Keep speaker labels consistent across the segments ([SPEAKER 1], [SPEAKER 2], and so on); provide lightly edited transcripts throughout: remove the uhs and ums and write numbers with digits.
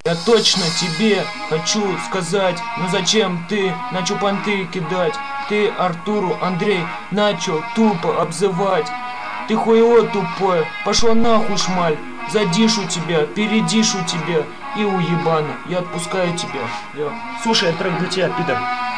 [SPEAKER 1] Я точно тебе хочу сказать, но зачем ты начал понты кидать? Ты Артуру, Андрей, начал тупо обзывать. Ты хуйло тупое, пошла нахуй, шмаль. Задишу тебя, передишу тебя и уебана. Я отпускаю тебя.
[SPEAKER 2] Слушай, трек для тебя, пидор.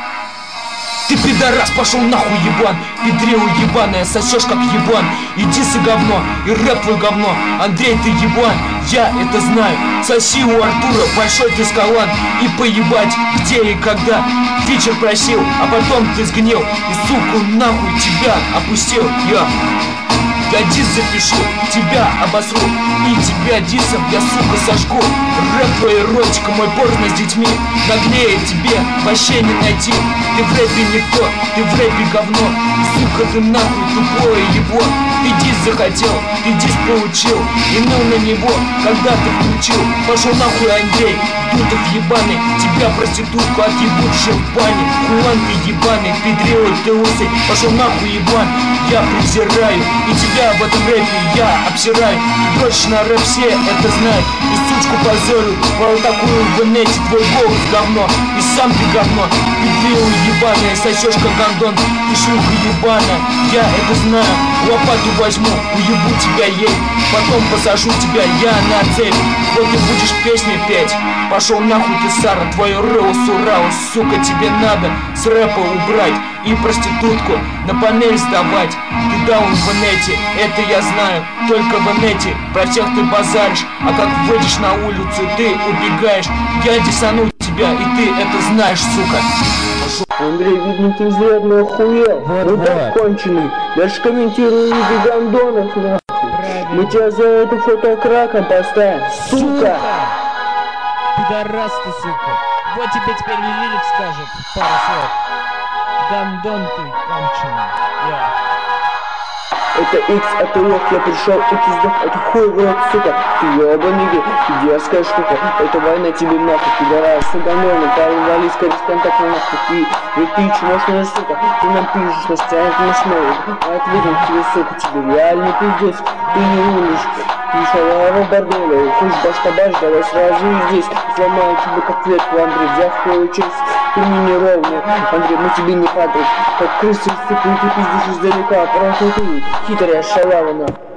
[SPEAKER 1] Ты пидорас, пошел нахуй, ебан. Педрила ебаная, сосешь как ебан. Иди с говно, и рэп твой говно. Андрей, ты ебан, я это знаю. Соси у Артура большой ты скалан. И поебать, где и когда. Фичер просил, а потом ты сгнил. И суку нахуй тебя опустил. Я дис запишу, тебя обосру. И тебя дисом я, сука, сожгу. Рэп твой эротика, мой порно с детьми. Наглее тебе вообще не найти. Ты в рэпе никто, ты в рэпе говно. Сука, ты нахуй тупое ебло. Ты дис захотел, ты дис получил. И ну на него, когда ты включил. Пошел нахуй, Андрей, Дутов ебаный. Тебя проститутку отъебут в бане. Хуан ты ебаный, педрилой ты лысый. Пошел нахуй, ебан, я презираю. И тебя в этом рэпе я обсираю. Точно рэп все это знают. И сучку позорю, вот такую в инете. Твой голос говно, и сам ты говно. Педрила ебаная, сосешь как гандон. Ты шлюха ебаная, я это знаю. Лопату возьму, уебу тебя ей. Потом посажу тебя я на цепь. Вот ты будешь песни петь. Пошел нахуй ты, Сара, твое рыло сурало. Сука, тебе надо с рэпа убрать и проститутку на панель сдавать. Ты даун в инете, это я знаю. Только в инете про всех ты базаришь. А как выйдешь на улицу, ты убегаешь. Я десану тебя, и ты это знаешь, сука.
[SPEAKER 3] Андрей, видно, ты изрядно охуел. Ну так конченый. Даже комментирую виды гандонов, нахуй. Мы тебя за это фото краком поставим, сука!
[SPEAKER 4] Пидорас ты, сука. Вот тебе теперь Лилик скажет пару слов. Гандон ты, конченый.
[SPEAKER 3] Это X, это лох, я пришел, и пиздок, это хуй в рот, сука. Ты ебаный гей, ты дерзкая штука. Это война тебе нахуй, пидорас, гандоны, порвали с корреспондентом нахуй. Ты чмошная сука, ты нам пишешь, на стенах на смоет. А ответим тебе, сука, тебе реальный пиздец. Ты не умнишь, ты шалава борделя. Хуй баш-табаш, давай сразу здесь. Сломаю тебе как ветку, Андрей, взяв твою честь. Ты мне не ровный, Андрей, мы тебе не падаем. Как крысы, сука, и ты пиздишь издалека. Просто ты хитрая шалава, нахуй.